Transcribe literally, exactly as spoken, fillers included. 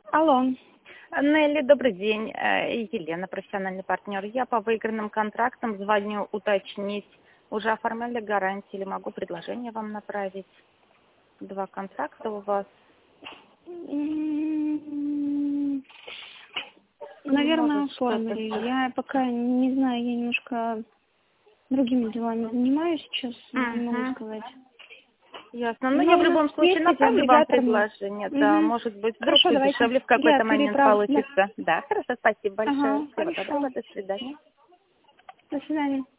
Алло. Нелли, добрый день. Э, Елена, профессиональный партнер. Я по выигранным контрактам звоню уточнить, уже оформляли гарантии или могу предложение вам направить? Два контракта у вас. М, Наверное, Может, что-то... оформили. Я пока не знаю, я немножко другими делами занимаюсь сейчас, не могу Угу. сказать. Ясно. Ну, Но я в у нас любом случае есть эти направлю вам агрегаторы. предложение. Да, Угу. может быть, вдруг Хорошо, давайте. дешевле в Я какой-то момент переправлю. Да. получится. Да, хорошо, спасибо большое. Ага, Всего хорошо. доброго, до свидания. До свидания.